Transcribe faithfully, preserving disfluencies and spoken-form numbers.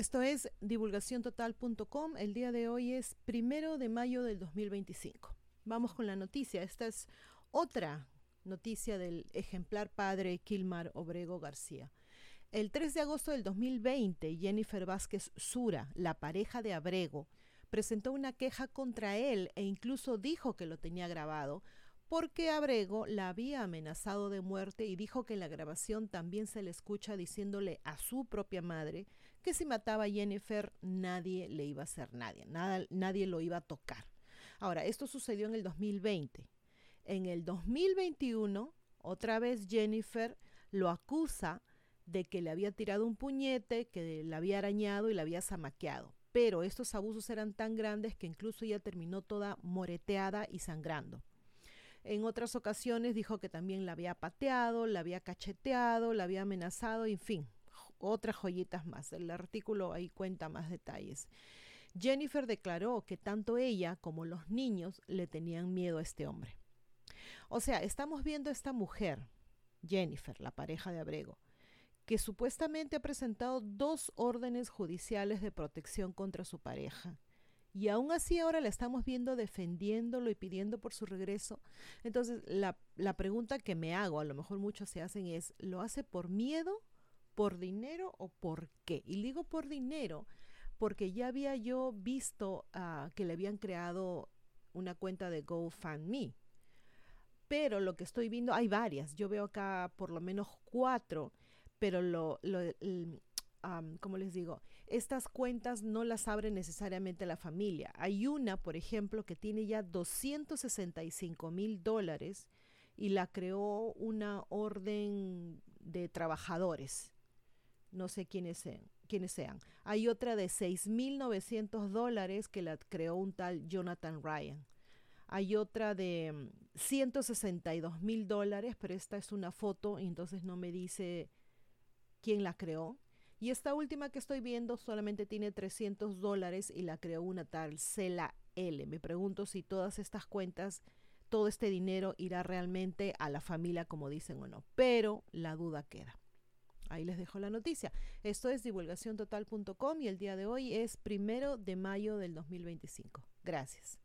Esto es divulgación total punto com. El día de hoy es primero de mayo del dos mil veinticinco. Vamos con la noticia. Esta es otra noticia del ejemplar padre Kilmar Obrego García. El tres de agosto del dos mil veinte, Jennifer Vázquez Sura, la pareja de Abrego, presentó una queja contra él e incluso dijo que lo tenía grabado porque Abrego la había amenazado de muerte y dijo que en la grabación también se le escucha diciéndole a su propia madre que si mataba a Jennifer nadie le iba a hacer nadie, nada, nadie lo iba a tocar. Ahora, esto sucedió en el dos mil veinte. En el dos mil veintiuno, otra vez Jennifer lo acusa de que le había tirado un puñete, que le había arañado y le había zamaqueado. Pero estos abusos eran tan grandes que incluso ella terminó toda moreteada y sangrando. En otras ocasiones dijo que también la había pateado, la había cacheteado, la había amenazado, en fin, otras joyitas más. El artículo ahí cuenta más detalles. Jennifer declaró que tanto ella como los niños le tenían miedo a este hombre. O sea, estamos viendo a esta mujer, Jennifer, la pareja de Abrego, que supuestamente ha presentado dos órdenes judiciales de protección contra su pareja. Y aún así ahora la estamos viendo defendiéndolo y pidiendo por su regreso. Entonces la, la pregunta que me hago, a lo mejor muchos se hacen, es, ¿lo hace por miedo, por dinero o por qué? Y digo por dinero porque ya había yo visto uh, que le habían creado una cuenta de GoFundMe. Pero lo que estoy viendo, hay varias, yo veo acá por lo menos cuatro, pero lo... lo el, Um, como les digo, estas cuentas no las abre necesariamente la familia. Hay una, por ejemplo, que tiene ya doscientos sesenta y cinco mil dólares y la creó una orden de trabajadores. No sé quiénes sean. quiénes sean. Hay otra de seis mil novecientos dólares que la creó un tal Jonathan Ryan. Hay otra de ciento sesenta y dos mil dólares, pero esta es una foto y entonces no me dice quién la creó. Y esta última que estoy viendo solamente tiene trescientos dólares y la creó una tal Cela L. Me pregunto si todas estas cuentas, todo este dinero irá realmente a la familia como dicen o no. Pero la duda queda. Ahí les dejo la noticia. Esto es divulgación total punto com y el día de hoy es primero de mayo del dos mil veinticinco. Gracias.